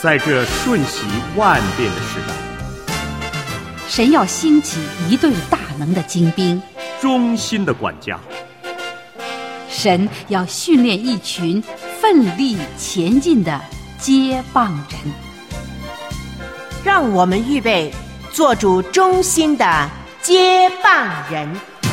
在这瞬息万变的时代， 神要兴起一队大能的精兵， 忠心的管家。 神要训练一群奋力前进的接棒人。 让我们预备做主忠心的接棒人。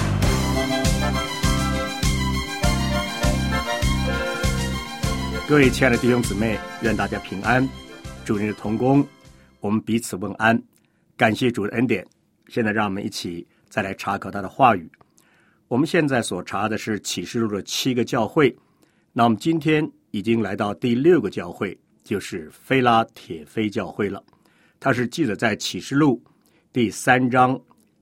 各位亲爱的弟兄姊妹，愿大家平安。主日同工，我们彼此问安，感谢主的恩典。现在让我们一起再来查考他的话语。我们现在所查的是启示录的7个教会，那我们今天已经来到第6个教会，就是非拉铁非教会了。它是记载在启示录第3章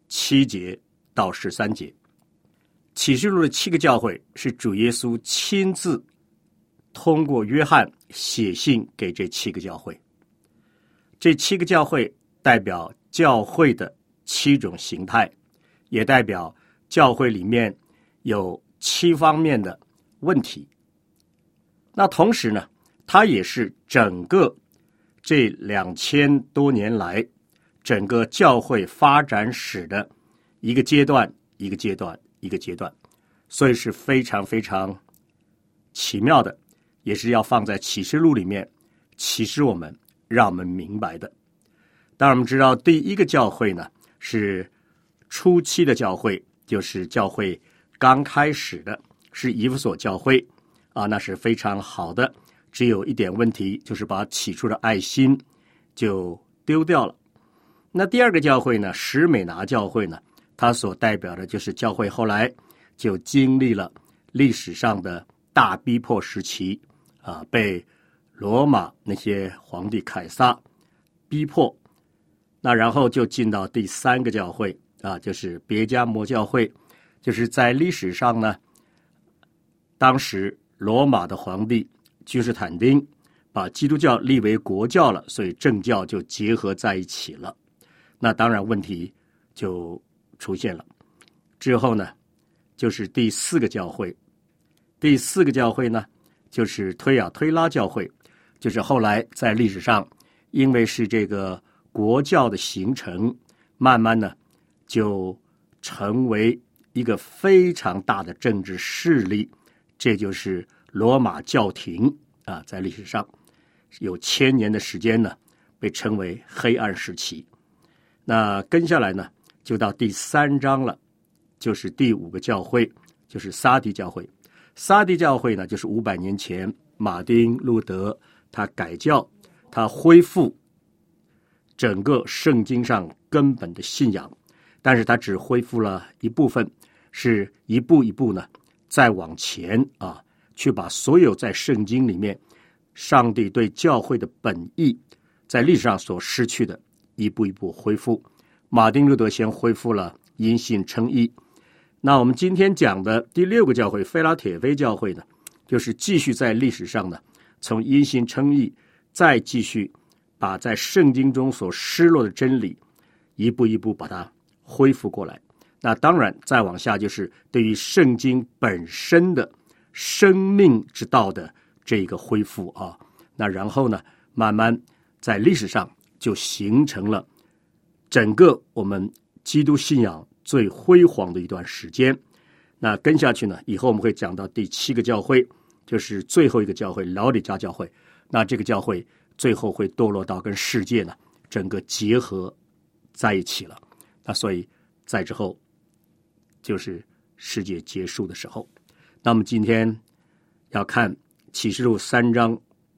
7节到13节。启示录的7个教会是主耶稣亲自通过约翰写信给这7个教会。这7个教会代表教会的7种形态，也代表教会里面有7方面的问题。那同时呢，它也是整个这2000多年来整个教会发展史的一个阶段一个阶段一个阶段，所以是非常非常奇妙的，也是要放在启示录里面启示我们，让我们明白的。当然我们知道第1个教会呢是初期的教会，就是教会刚开始的，是以弗所教会啊，那是非常好的，只有一点问题，就是把起初的爱心就丢掉了。那第2个教会呢，史美拿教会呢，它所代表的就是教会后来就经历了历史上的大逼迫时期啊，被罗马那些皇帝凯撒逼迫，那然后就进到第3个教会啊，就是别迦摩教会，就是在历史上呢，当时罗马的皇帝君士坦丁把基督教立为国教了，所以政教就结合在一起了。那当然问题就出现了。之后呢，就是第4个教会。第4个教会呢，就是推雅推拉教会，就是后来在历史上因为是这个国教的形成，慢慢呢就成为一个非常大的政治势力，这就是罗马教廷啊，在历史上有1000年的时间呢，被称为黑暗时期。那跟下来呢，就到第3章了，就是第5个教会，就是撒狄教会。撒狄教会呢，就是500年前马丁路德他改教，他恢复整个圣经上根本的信仰，但是他只恢复了一部分，是一步一步呢再往前啊，去把所有在圣经里面上帝对教会的本意在历史上所失去的一步一步恢复。马丁路德先恢复了因信称义。那我们今天讲的第6个教会非拉铁非教会呢，就是继续在历史上呢，从因信称义再继续把在圣经中所失落的真理一步一步把它恢复过来。那当然再往下就是对于圣经本身的生命之道的这个恢复啊。那然后呢，慢慢在历史上就形成了整个我们基督信仰最辉煌的一段时间。那跟下去呢，以后我们会讲到第7个教会，就是最后一个教会老底嘉教会。那这个教会最后会堕落到跟世界呢整个结合在一起了。那所以在之后就是世界结束的时候。那么今天要看启示录3章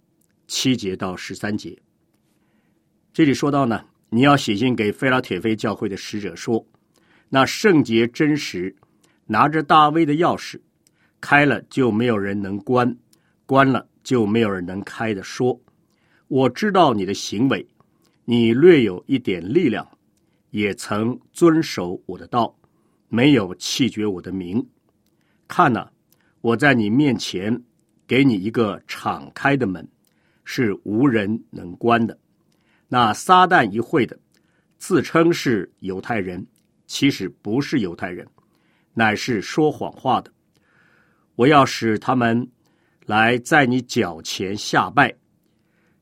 7节到13节。这里说到呢，你要写信给非拉铁非教会的使者说，那圣洁真实拿着大卫的钥匙，开了就没有人能关，关了就没有人能开的说，我知道你的行为，你略有一点力量，也曾遵守我的道，没有弃绝我的名。看哪，我在你面前给你一个敞开的门，是无人能关的。那撒旦一会的自称是犹太人，其实不是犹太人，乃是说谎话的。我要使他们来在你脚前下拜，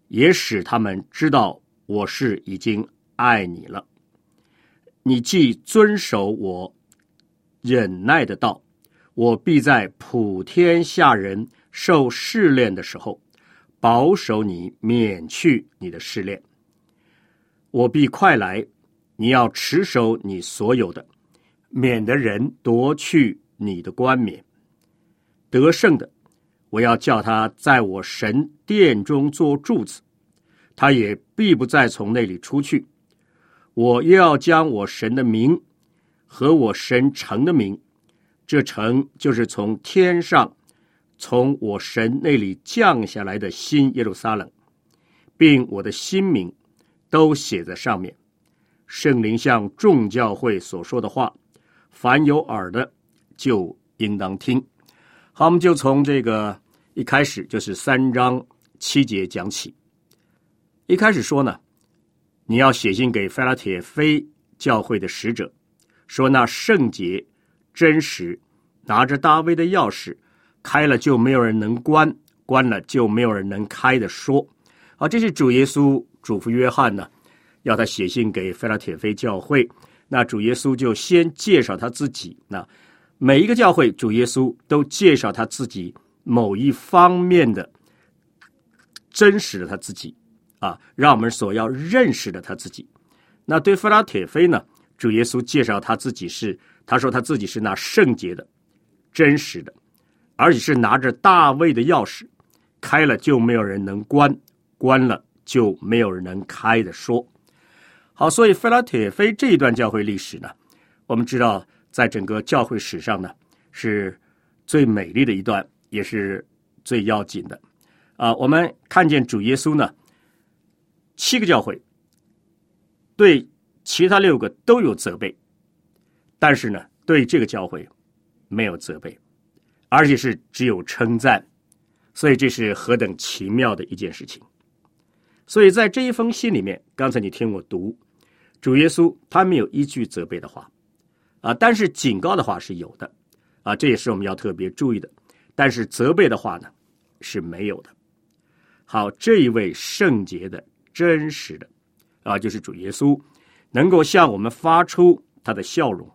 也使他们知道我是已经爱你了。你既遵守我忍耐的道，我必在普天下人受试炼的时候，保守你免去你的试炼。我必快来，你要持守你所有的，免得人夺去你的冠冕。得胜的，我要叫他在我神殿中做柱子，他也必不再从那里出去。我又要将我神的名和我神城的名，这城就是从天上从我神那里降下来的新耶路撒冷，并我的新名都写在上面。圣灵向众教会所说的话，凡有耳的就应当听。好，我们就从这个一开始就是3章7节讲起。一开始说呢，你要写信给腓拉铁非教会的使者，说那圣洁真实拿着大卫的钥匙，开了就没有人能关，关了就没有人能开的说。这是主耶稣嘱咐约翰呢，要他写信给腓拉铁非教会。那主耶稣就先介绍他自己，那每一个教会主耶稣都介绍他自己某一方面的真实的他自己让我们所要认识的他自己。那对腓拉铁非呢，主耶稣介绍他自己是，他说他自己是那圣洁的真实的，而且是拿着大卫的钥匙，开了就没有人能关，关了就没有人能开的说。好，所以腓拉铁非这一段教会历史呢，我们知道在整个教会史上呢，是最美丽的一段，也是最要紧的我们看见主耶稣呢，7个教会对其他6个都有责备，但是呢对这个教会没有责备，而且是只有称赞，所以这是何等奇妙的一件事情。所以在这一封信里面，刚才你听我读，主耶稣他没有一句责备的话但是警告的话是有的这也是我们要特别注意的，但是责备的话呢是没有的。好，这一位圣洁的真实的就是主耶稣能够向我们发出他的笑容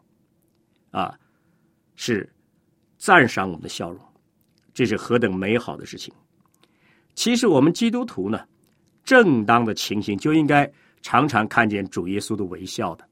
是赞赏我们的笑容，这是何等美好的事情。其实我们基督徒呢，正当的情形就应该常常看见主耶稣的微笑的。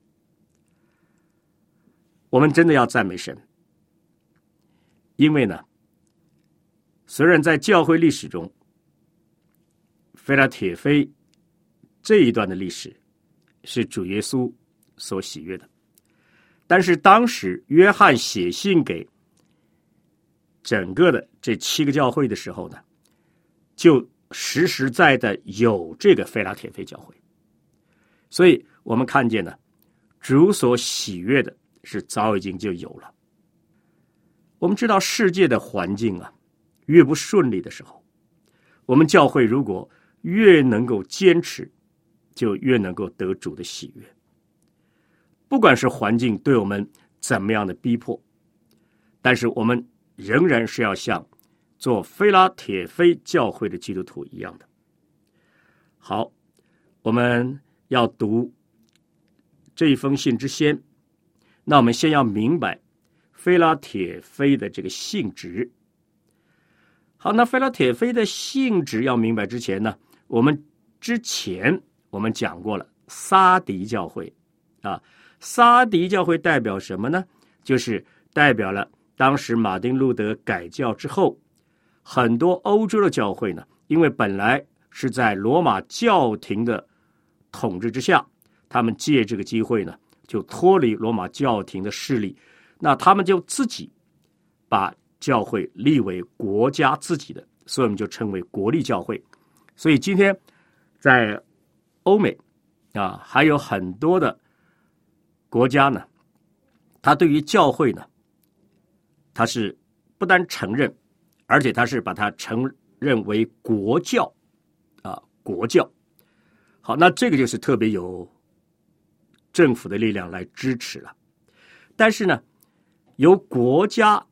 我们真的要赞美神，因为呢，虽然在教会历史中，腓拉铁非这一段的历史是主耶稣所喜悦的，但是当时约翰写信给整个的这7个教会的时候呢，就实实在在有这个腓拉铁非教会，所以我们看见呢，主所喜悦的是早已经就有了。我们知道世界的环境越不顺利的时候，我们教会如果越能够坚持，就越能够得主的喜悦。不管是环境对我们怎么样的逼迫，但是我们仍然是要像做腓拉铁非教会的基督徒一样的。好，我们要读这一封信之先，那我们先要明白腓拉铁非的这个性质。好，那腓拉铁非的性质要明白之前呢，我们讲过了撒狄教会撒狄教会代表什么呢？就是代表了当时马丁路德改教之后，很多欧洲的教会呢，因为本来是在罗马教廷的统治之下，他们借这个机会呢，就脱离罗马教廷的势力，那他们就自己把教会立为国家自己的，所以我们就称为国立教会。所以今天在欧美还有很多的国家呢，他对于教会呢，他是不单承认，而且他是把它承认为国教国教。好，那这个就是特别有政府的力量来支持了。但是呢，由国家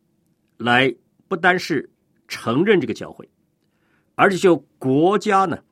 来不单是承认这个教会，而且就国家呢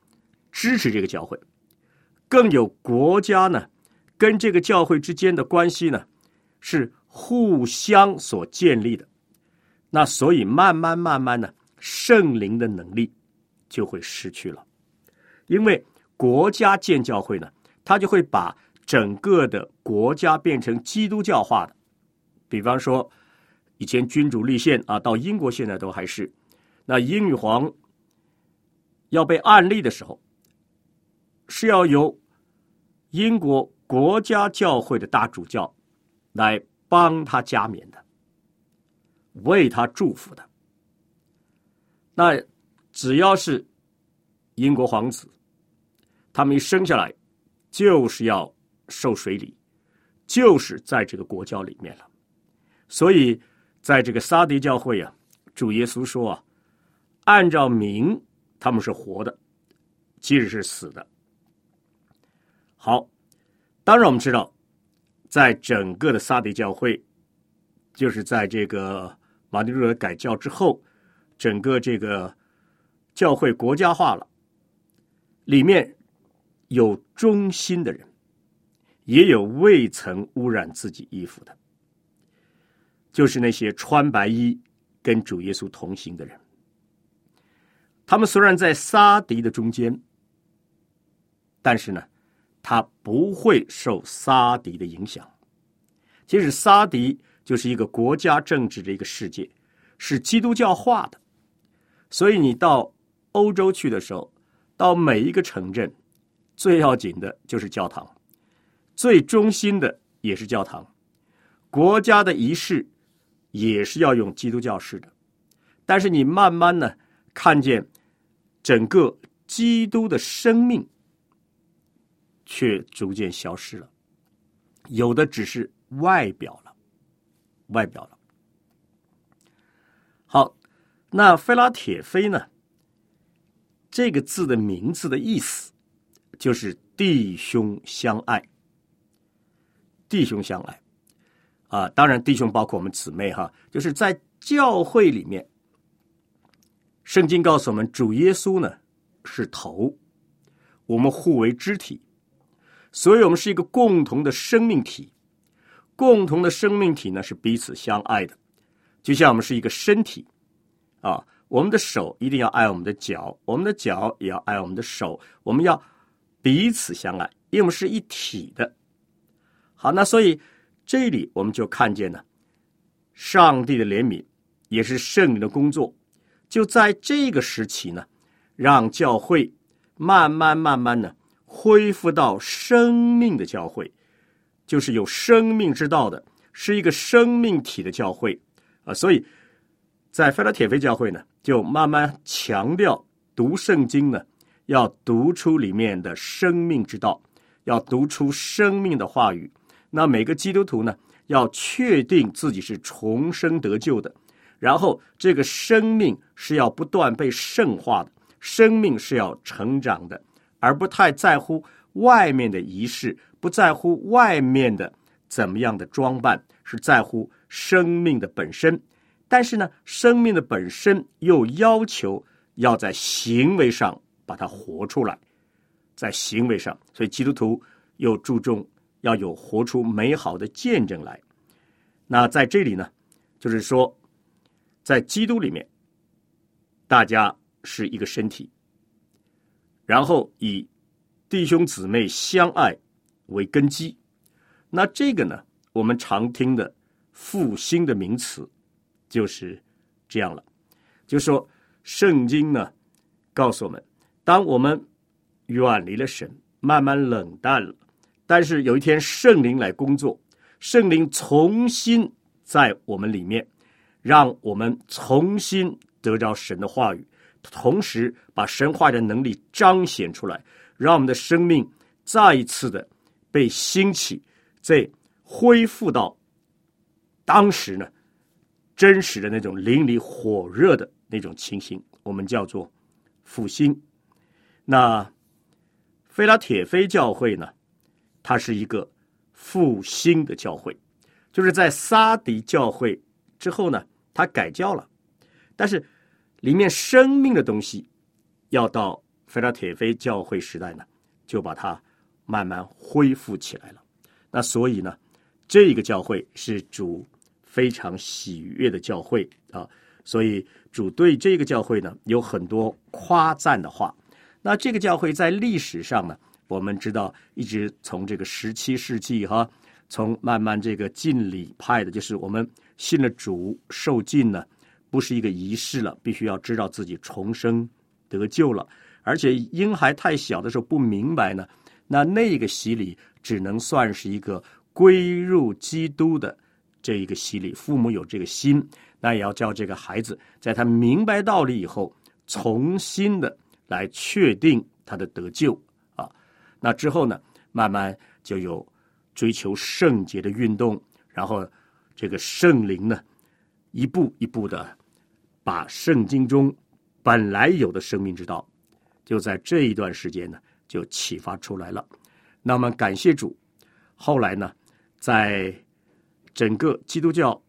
支持这个教会，更有国家呢跟这个教会之间的关系呢是互相所建立的。那所以慢慢呢，圣灵的能力就会失去了。因为国家建教会呢，它就会把整个的国家变成基督教化的。比方说以前君主立宪啊，到英国现在都还是，那英女皇要被按立的时候，是要由英国国家教会的大主教来帮他加冕的，为他祝福的。那只要是英国皇子，他们一生下来就是要受水礼，就是在这个国教里面了。所以在这个撒狄教会啊，主耶稣说啊，按照名他们是活的，即使是死的。好，当然我们知道，在整个的撒狄教会，就是在这个马丁路德改教之后，整个这个教会国家化了，里面有忠心的人，也有未曾污染自己衣服的，就是那些穿白衣跟主耶稣同行的人。他们虽然在撒狄的中间，但是呢，他不会受撒狄的影响。其实撒狄就是一个国家政治的一个世界，是基督教化的。所以你到欧洲去的时候，到每一个城镇，最要紧的就是教堂，最中心的也是教堂，国家的仪式也是要用基督教式的。但是你慢慢呢，看见整个基督的生命却逐渐消失了，有的只是外表了。好，那腓拉铁非呢，这个字的名字的意思就是弟兄相爱。弟兄相爱啊，当然弟兄包括我们姊妹哈，就是在教会里面，圣经告诉我们，主耶稣呢是头，我们互为肢体，所以我们是一个共同的生命体。共同的生命体呢是彼此相爱的，就像我们是一个身体啊，我们的手一定要爱我们的脚，我们的脚也要爱我们的手，我们要彼此相爱，因为我们是一体的。好，那所以这里我们就看见了上帝的怜悯，也是圣灵的工作，就在这个时期呢，让教会慢慢呢恢复到生命的教会，就是有生命之道的，是一个生命体的教会啊。所以在腓拉铁非教会呢，就慢慢强调读圣经呢，要读出里面的生命之道，要读出生命的话语。那每个基督徒呢，要确定自己是重生得救的，然后这个生命是要不断被圣化的，生命是要成长的，而不太在乎外面的仪式，不在乎外面的怎么样的装扮，是在乎生命的本身。但是呢，生命的本身又要求要在行为上把它活出来，在行为上，所以基督徒又注重要有活出美好的见证来。那在这里呢，就是说在基督里面，大家是一个身体，然后以弟兄姊妹相爱为根基。那这个呢，我们常听的复兴的名词就是这样了，就是说圣经呢告诉我们，当我们远离了神，慢慢冷淡了，但是有一天圣灵来工作，圣灵重新在我们里面，让我们重新得着神的话语，同时把神话的能力彰显出来，让我们的生命再一次的被兴起，再恢复到当时呢真实的那种淋漓火热的那种情形，我们叫做复兴。那腓拉铁非教会呢，它是一个复兴的教会，就是在撒狄教会之后呢，它改教了，但是里面生命的东西要到腓拉铁非教会时代呢，就把它慢慢恢复起来了。那所以呢，这个教会是主非常喜悦的教会啊，所以主对这个教会呢有很多夸赞的话。那这个教会在历史上呢，我们知道一直从这个17世纪从慢慢这个浸礼派的，就是我们信了主受浸呢，不是一个仪式了，必须要知道自己重生得救了，而且婴孩太小的时候不明白呢，那个洗礼只能算是一个归入基督的这一个洗礼，父母有这个心，那也要叫这个孩子在他明白道理以后，重新的来确定他的得救啊。那之后呢，慢慢就有追求圣洁的运动，然后这个圣灵呢，一步一步的把圣经中本来有的生命之道，就在这一段时间呢，就启发出来了。那么感谢主，后来呢，在整个基督教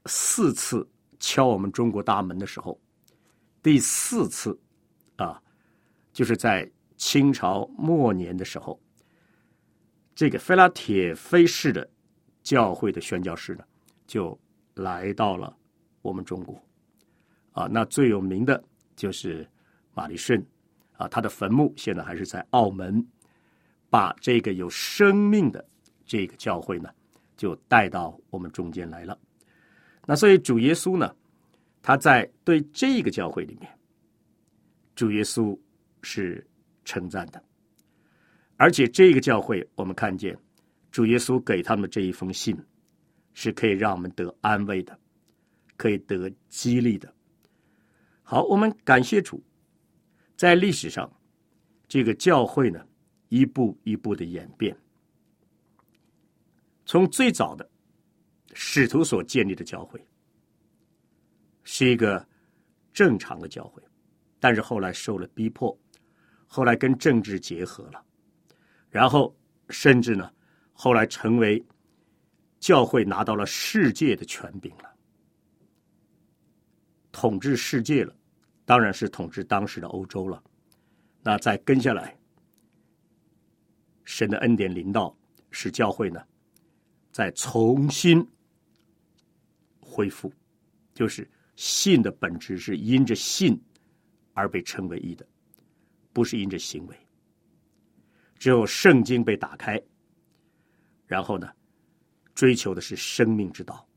4次敲我们中国大门的时候，第4次就是在清朝末年的时候，这个腓拉铁非式的教会的宣教士呢，就来到了我们中国那最有名的就是马礼逊他的坟墓现在还是在澳门，把这个有生命的这个教会呢，就带到我们中间来了。那所以主耶稣呢，他在对这个教会里面，主耶稣是称赞的，而且这个教会我们看见主耶稣给他们这一封信是可以让我们得安慰的，可以得激励的。好，我们感谢主，在历史上这个教会呢，一步一步的演变，从最早的使徒所建立的教会是一个正常的教会，但是后来受了逼迫，后来跟政治结合了，然后甚至呢，后来成为教会拿到了世界的权柄了，统治世界了，当然是统治当时的欧洲了。那再跟下来，神的恩典临到，使教会呢再重新恢复，就是信的本质是因着信而被称为义的，不是因着行为。只有圣经被打开，然后呢，追求的是生命之道。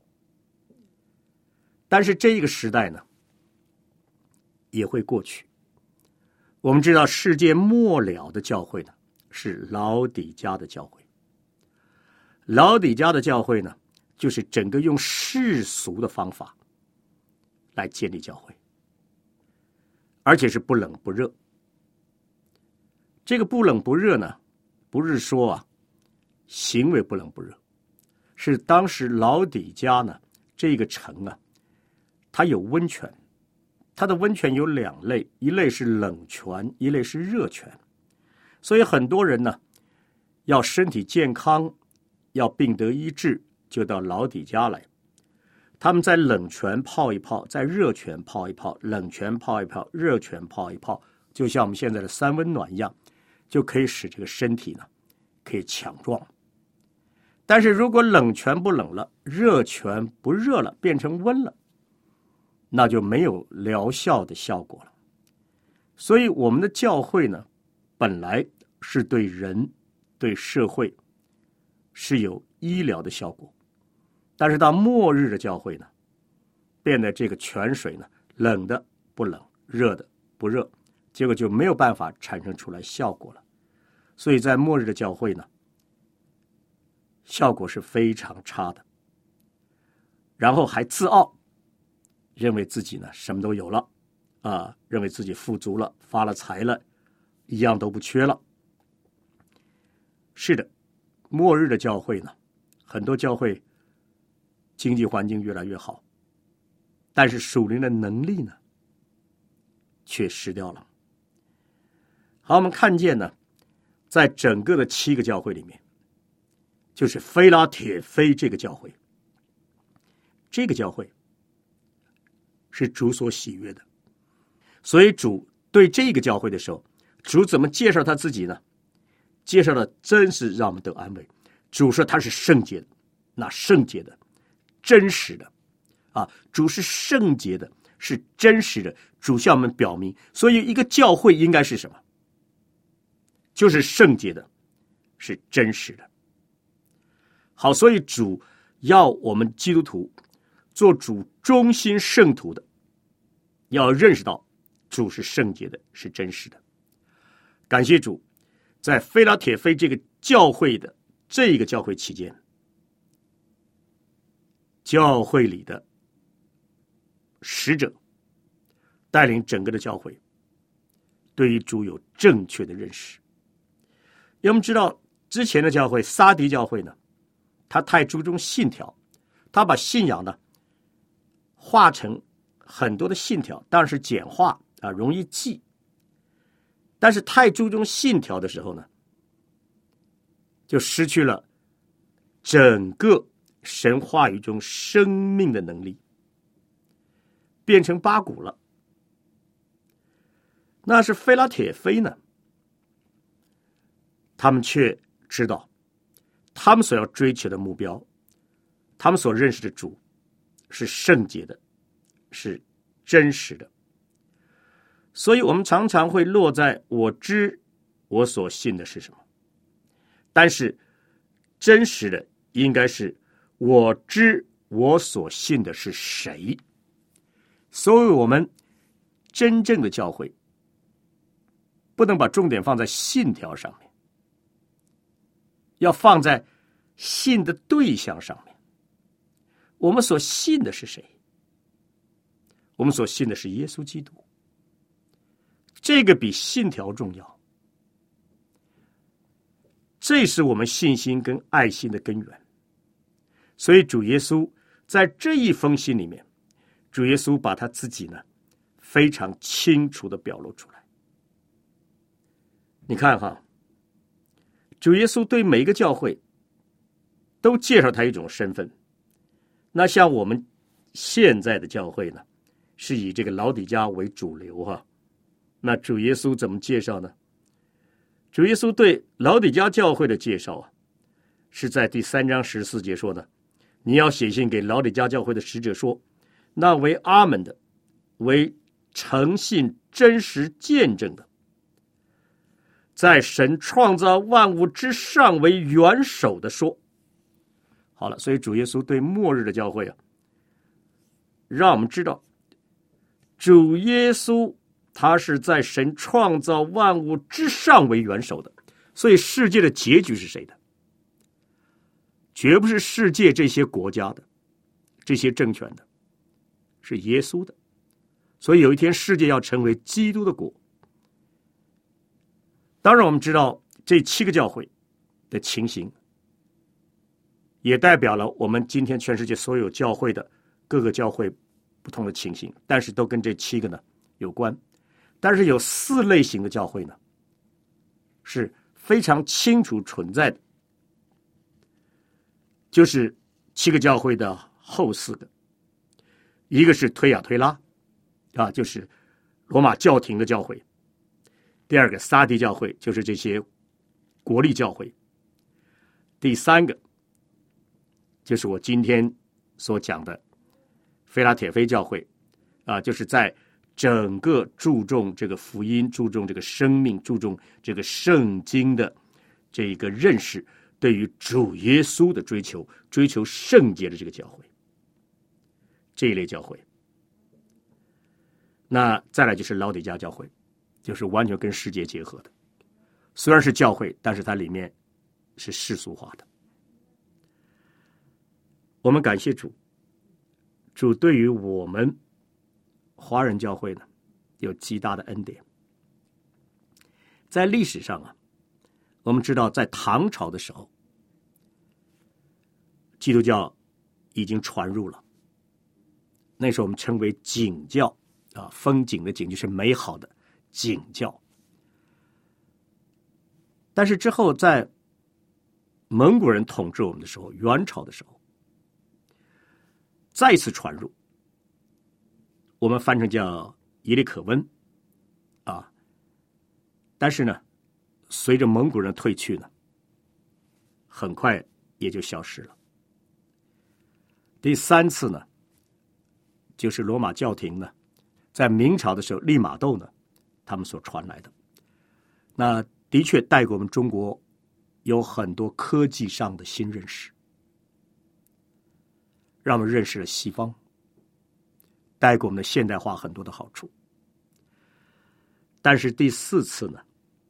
但是这个时代呢，也会过去。我们知道世界末了的教会呢，是老底嘉的教会。老底嘉的教会呢，就是整个用世俗的方法来建立教会，而且是不冷不热。这个不冷不热呢，不是说行为不冷不热，是当时老底嘉呢这个城它有温泉，它的温泉有2类，一类是冷泉，一类是热泉。所以很多人呢，要身体健康，要病得医治，就到老底嘉来。他们在冷泉泡一泡，在热泉泡一泡，冷泉泡一泡，热泉泡一泡，就像我们现在的3温暖一样，就可以使这个身体呢可以强壮。但是如果冷泉不冷了，热泉不热了，变成温了，那就没有疗效的效果了。所以我们的教会呢，本来是对人对社会是有医疗的效果，但是到末日的教会呢，变得这个泉水呢，冷的不冷，热的不热，结果就没有办法产生出来效果了。所以在末日的教会呢，效果是非常差的，然后还自傲，认为自己呢什么都有了认为自己富足了，发了财了，一样都不缺了。是的，末日的教会呢，很多教会经济环境越来越好，但是属灵的能力呢却失掉了。好，我们看见呢，在整个的7个教会里面，就是腓拉铁非这个教会，这个教会是主所喜悦的，所以主对这个教会的时候， 主怎么介绍他自己呢？介绍的真是让我们得安慰。主说他是圣洁的，那圣洁的、真实的啊，主是圣洁的，是真实的。主向我们表明，所以一个教会应该是什么？就是圣洁的，是真实的。好，所以主要我们基督徒做主忠心圣徒的，要认识到主是圣洁的，是真实的。感谢主，在腓拉铁非这个教会的这一个教会期间，教会里的使者带领整个的教会对于主有正确的认识。因为我们知道之前的教会撒狄教会呢，他太注重信条，他把信仰呢化成很多的信条，当然是简化啊，容易记。但是太注重信条的时候呢，就失去了整个神话语中生命的能力，变成八股了。那是腓拉铁非呢，他们却知道他们所要追求的目标，他们所认识的主是圣洁的，是真实的。所以我们常常会落在我知我所信的是什么，但是真实的应该是我知我所信的是谁。所以我们真正的教会不能把重点放在信条上面，要放在信的对象上面。我们所信的是谁？我们所信的是耶稣基督，这个比信条重要。这是我们信心跟爱心的根源。所以主耶稣在这一封信里面，主耶稣把他自己呢非常清楚地表露出来。你看哈，主耶稣对每一个教会都介绍他一种身份。那像我们现在的教会呢，是以这个老底嘉为主流哈。那主耶稣怎么介绍呢？主耶稣对老底嘉教会的介绍啊，是在第3章14节说的：你要写信给老底嘉教会的使者说，那为阿们的，为诚信真实见证的，在神创造万物之上为元首的说。好了，所以主耶稣对末日的教会啊，让我们知道主耶稣他是在神创造万物之上为元首的。所以世界的结局是谁的？绝不是世界这些国家的，这些政权的，是耶稣的。所以有一天世界要成为基督的国。当然我们知道这7个教会的情形，也代表了我们今天全世界所有教会的各个教会不同的情形，但是都跟这7个呢有关。但是有4类型的教会呢是非常清楚存在的，就是7个教会的后4个。一个是推雅推拉啊，就是罗马教廷的教会；第二个撒狄教会，就是这些国立教会；第3个就是我今天所讲的腓拉铁非教会啊，就是在整个注重这个福音，注重这个生命，注重这个圣经的这个认识，对于主耶稣的追求，追求圣洁的这个教会，这一类教会。那再来就是老底嘉教会，就是完全跟世界结合的，虽然是教会，但是它里面是世俗化的。我们感谢主，主对于我们华人教会呢有极大的恩典。在历史上啊，我们知道在唐朝的时候，基督教已经传入了，那时候我们称为景教啊，风景的景就是美好的景教。但是之后在蒙古人统治我们的时候，元朝的时候再次传入，我们翻成叫耶利可温啊。 但是呢，随着蒙古人退去呢，很快也就消失了。第三次呢，就是罗马教廷呢，在明朝的时候利玛窦呢，他们所传来的。那的确带给我们中国有很多科技上的新认识，让我们认识了西方，带给我们的现代化很多的好处。但是第四次呢，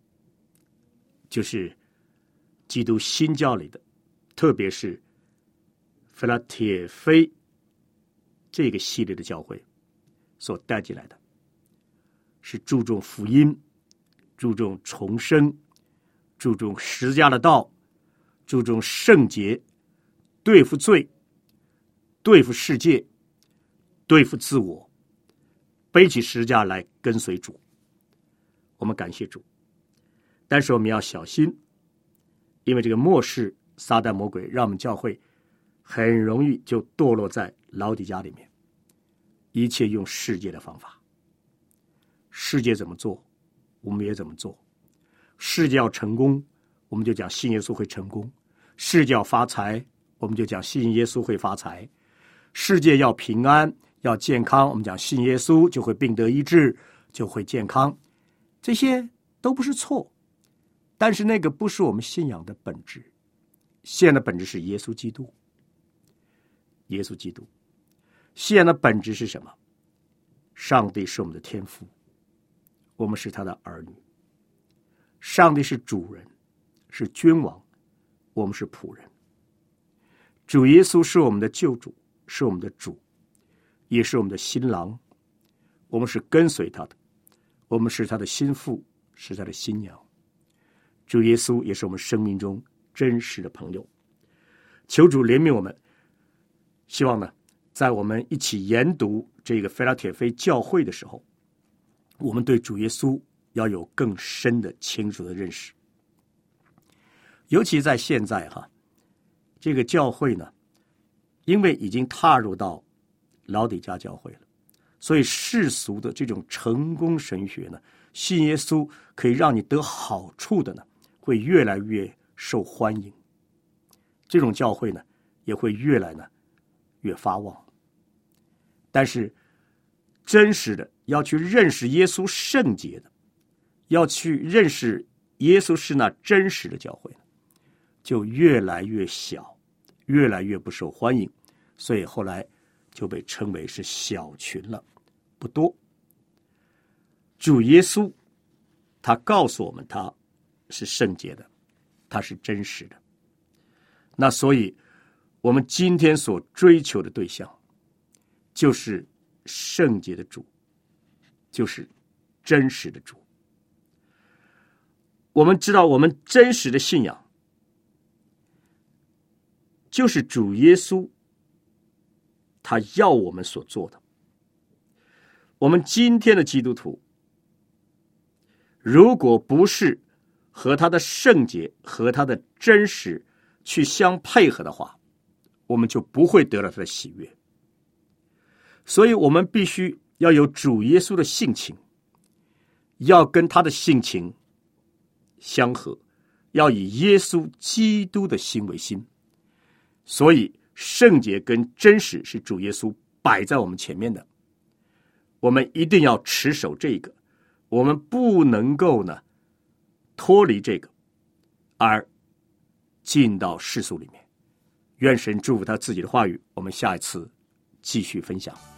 就是基督新教里的，特别是腓拉铁非这个系列的教会所带进来的，是注重福音，注重重生，注重十字架的道，注重圣洁，对付罪，对付世界，对付自我，背起十字架来跟随主。我们感谢主，但是我们要小心，因为这个末世撒旦魔鬼让我们教会很容易就堕落在老底嘉里面，一切用世界的方法，世界怎么做我们也怎么做，世界要成功我们就讲信耶稣会成功，世界要发财我们就讲信耶稣会发财，世界要平安要健康我们讲信耶稣就会病得医治，就会健康，这些都不是错，但是那个不是我们信仰的本质。信仰的本质是耶稣基督。耶稣基督信仰的本质是什么？上帝是我们的天父，我们是他的儿女。上帝是主人，是君王，我们是仆人。主耶稣是我们的救主，是我们的主，也是我们的新郎，我们是跟随他的，我们是他的心腹，是他的新娘。主耶稣也是我们生命中真实的朋友。求主怜悯我们，希望呢，在我们一起研读这个腓拉铁非教会的时候，我们对主耶稣要有更深的清楚的认识。尤其在现在这个教会呢，因为已经踏入到老底嘉教会了，所以世俗的这种成功神学呢，信耶稣可以让你得好处的呢，会越来越受欢迎。这种教会呢，也会越来呢越发旺。但是真实的要去认识耶稣圣洁的，要去认识耶稣是那真实的教会，就越来越小，越来越不受欢迎，所以后来就被称为是小群了，不多。主耶稣他告诉我们他是圣洁的，他是真实的。那所以我们今天所追求的对象就是圣洁的主，就是真实的主。我们知道我们真实的信仰就是主耶稣他要我们所做的。我们今天的基督徒如果不是和他的圣洁和他的真实去相配合的话，我们就不会得到他的喜悦。所以我们必须要有主耶稣的性情，要跟他的性情相合，要以耶稣基督的心为心。所以圣洁跟真实是主耶稣摆在我们前面的，我们一定要持守这个，我们不能够呢脱离这个而进到世俗里面。愿神祝福他自己的话语，我们下一次继续分享。